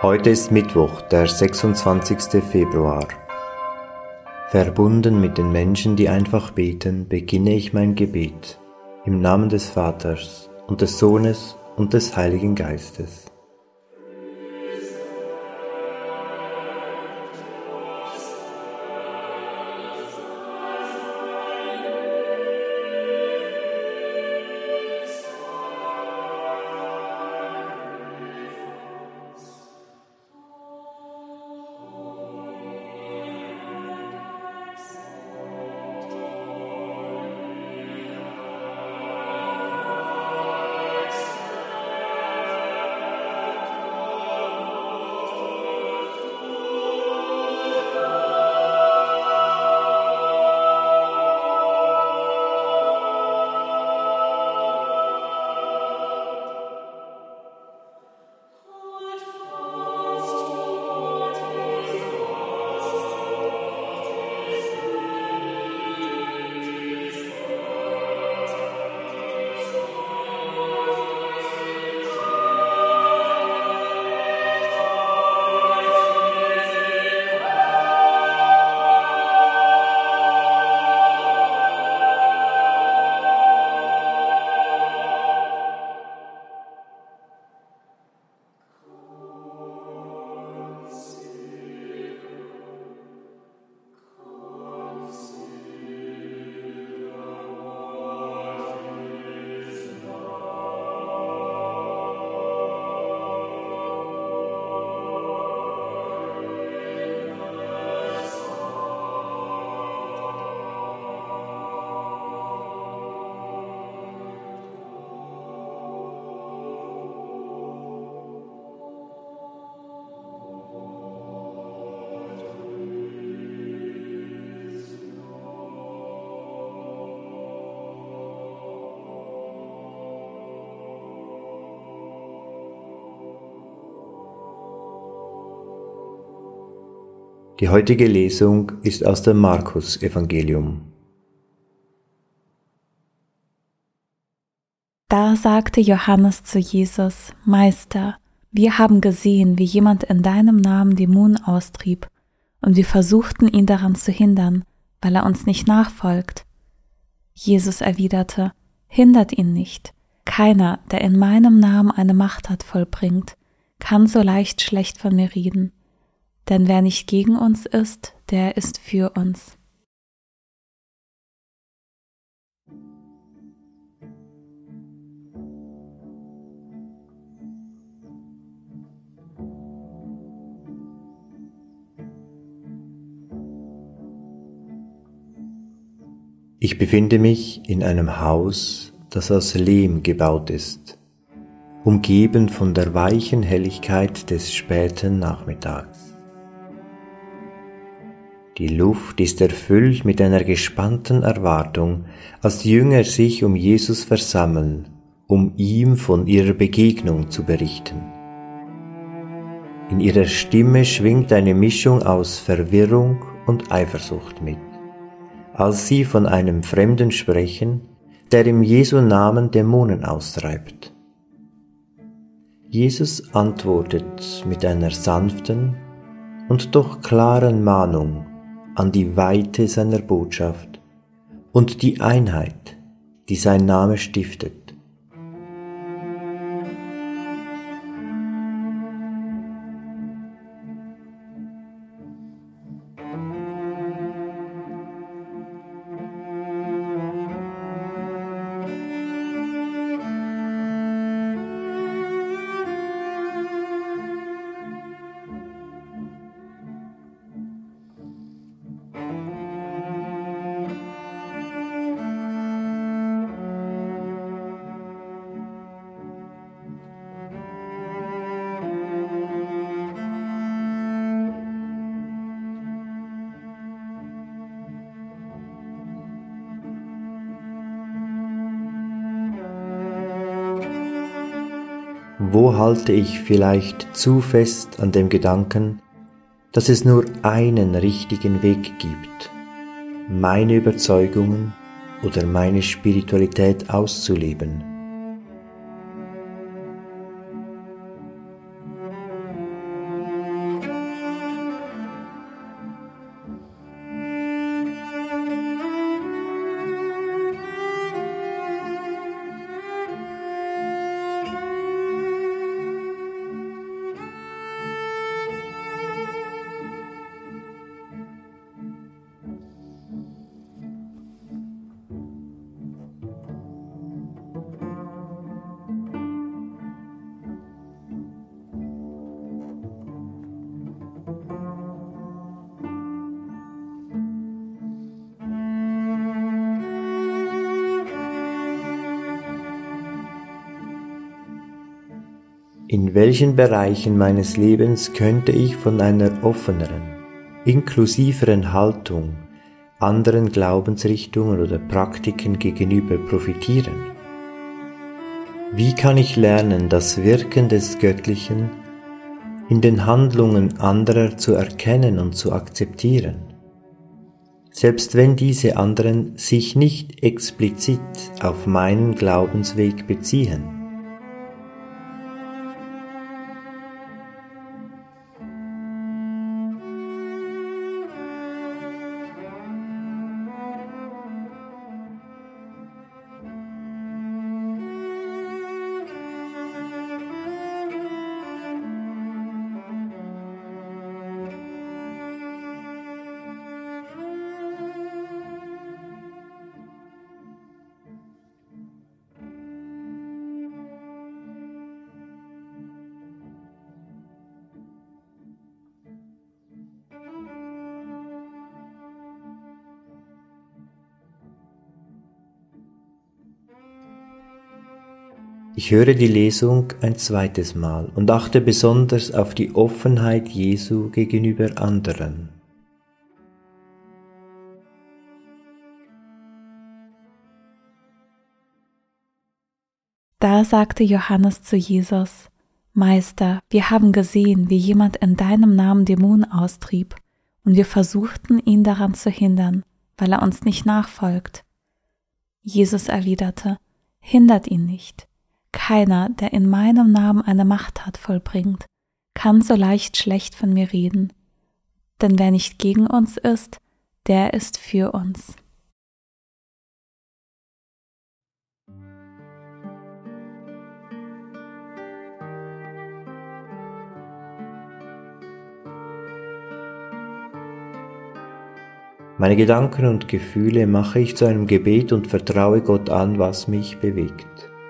Heute ist Mittwoch, der 26. Februar. Verbunden mit den Menschen, die einfach beten, beginne ich mein Gebet. Im Namen des Vaters und des Sohnes und des Heiligen Geistes. Die heutige Lesung ist aus dem Markus-Evangelium. Da sagte Johannes zu Jesus: Meister, wir haben gesehen, wie jemand in deinem Namen Dämonen austrieb, und wir versuchten ihn daran zu hindern, weil er uns nicht nachfolgt. Jesus erwiderte: Hindert ihn nicht. Keiner, der in meinem Namen eine Machttat vollbringt, kann so leicht schlecht von mir reden. Denn wer nicht gegen uns ist, der ist für uns. Ich befinde mich in einem Haus, das aus Lehm gebaut ist, umgeben von der weichen Helligkeit des späten Nachmittags. Die Luft ist erfüllt mit einer gespannten Erwartung, als die Jünger sich um Jesus versammeln, um ihm von ihrer Begegnung zu berichten. In ihrer Stimme schwingt eine Mischung aus Verwirrung und Eifersucht mit, als sie von einem Fremden sprechen, der im Jesu Namen Dämonen austreibt. Jesus antwortet mit einer sanften und doch klaren Mahnung an die Weite seiner Botschaft und die Einheit, die sein Name stiftet. Wo halte ich vielleicht zu fest an dem Gedanken, dass es nur einen richtigen Weg gibt, meine Überzeugungen oder meine Spiritualität auszuleben? In welchen Bereichen meines Lebens könnte ich von einer offeneren, inklusiveren Haltung anderen Glaubensrichtungen oder Praktiken gegenüber profitieren? Wie kann ich lernen, das Wirken des Göttlichen in den Handlungen anderer zu erkennen und zu akzeptieren, selbst wenn diese anderen sich nicht explizit auf meinen Glaubensweg beziehen? Ich höre die Lesung ein zweites Mal und achte besonders auf die Offenheit Jesu gegenüber anderen. Da sagte Johannes zu Jesus: Meister, wir haben gesehen, wie jemand in deinem Namen Dämonen austrieb, und wir versuchten, ihn daran zu hindern, weil er uns nicht nachfolgt. Jesus erwiderte: Hindert ihn nicht. Keiner, der in meinem Namen eine Macht hat, vollbringt, kann so leicht schlecht von mir reden. Denn wer nicht gegen uns ist, der ist für uns. Meine Gedanken und Gefühle mache ich zu einem Gebet und vertraue Gott an, was mich bewegt.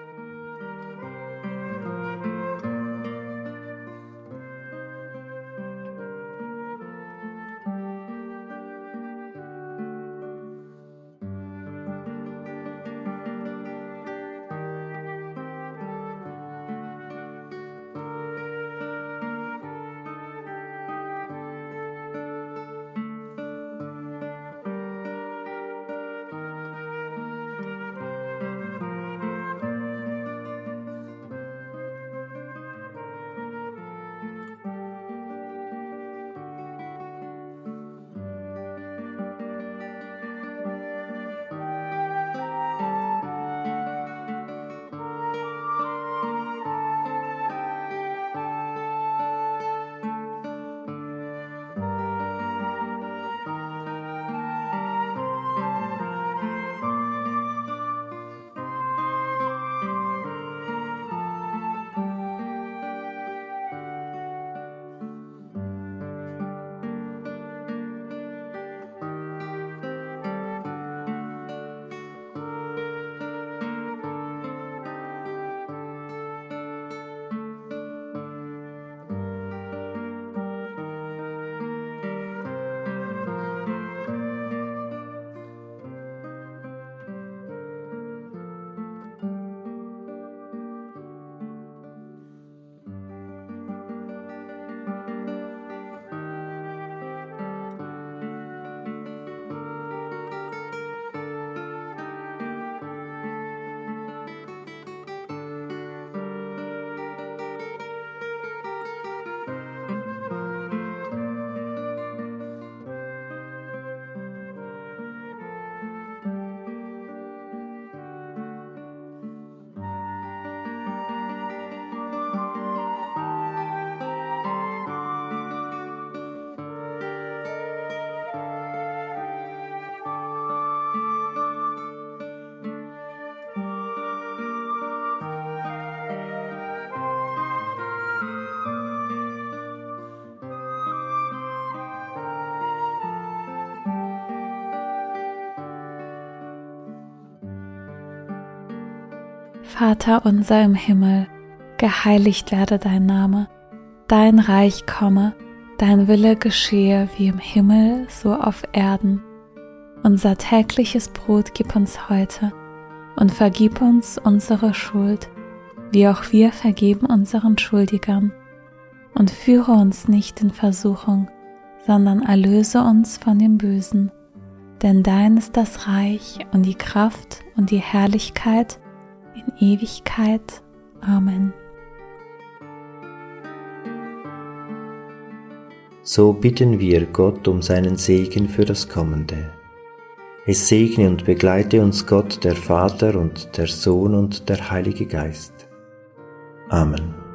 Vater unser im Himmel, geheiligt werde dein Name, dein Reich komme, dein Wille geschehe wie im Himmel, so auf Erden. Unser tägliches Brot gib uns heute und vergib uns unsere Schuld, wie auch wir vergeben unseren Schuldigern. Und führe uns nicht in Versuchung, sondern erlöse uns von dem Bösen. Denn dein ist das Reich und die Kraft und die Herrlichkeit in Ewigkeit. Amen. So bitten wir Gott um seinen Segen für das Kommende. Es segne und begleite uns Gott, der Vater und der Sohn und der Heilige Geist. Amen.